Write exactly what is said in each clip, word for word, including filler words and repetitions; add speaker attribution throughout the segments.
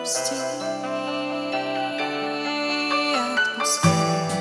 Speaker 1: Отпусти, отпускай,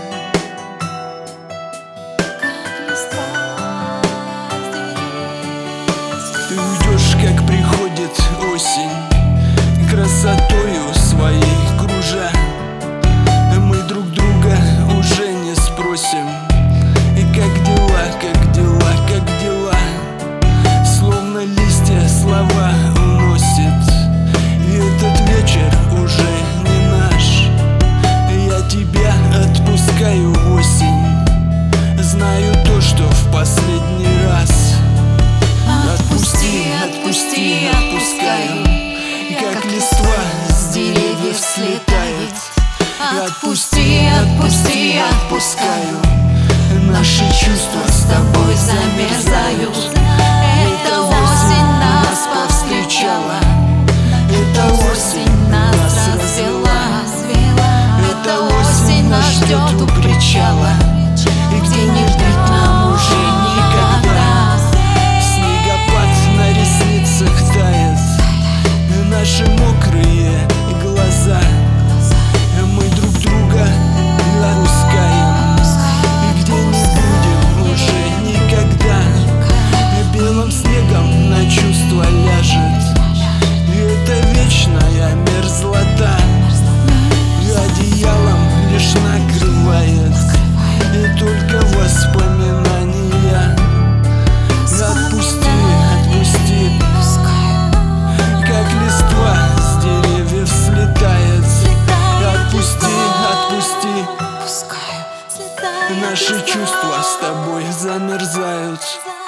Speaker 1: как листва с деревьев.
Speaker 2: Ты уйдешь, как приходит осень, красотою своей кружа. Мы друг друга уже не спросим, и как дела, как дела, как дела. Словно листья слова уносит, и этот вечер уже не наш. Я тебя отпускаю в осень, знаю то, что в последний раз.
Speaker 1: Отпусти, отпусти, отпускаю,
Speaker 2: как листва с деревьев слетает.
Speaker 1: Отпусти, отпусти, отпускаю,
Speaker 2: Наши чувства с тобой
Speaker 1: замерзают.
Speaker 2: замерзают.
Speaker 1: Эта осень нас повстречала,
Speaker 2: Эта
Speaker 1: осень нас развела. Эта осень нас ждет у причала,
Speaker 2: И
Speaker 1: где не быть нам уже никогда.
Speaker 2: Снегопад на ресницах тает, наши мокрые глаза. Мы друг друга отпускаем, и где не будем уже никогда. Белым снегом на чувства ляжет, и это вечная мерзлота. И одеялом лишь накрывает, и только воспоминания. Отпусти, отпусти, как листва с деревьев слетает. Отпусти, отпусти,
Speaker 1: Пускай слетает
Speaker 2: наши
Speaker 1: листва.
Speaker 2: чувства с тобой замерзают.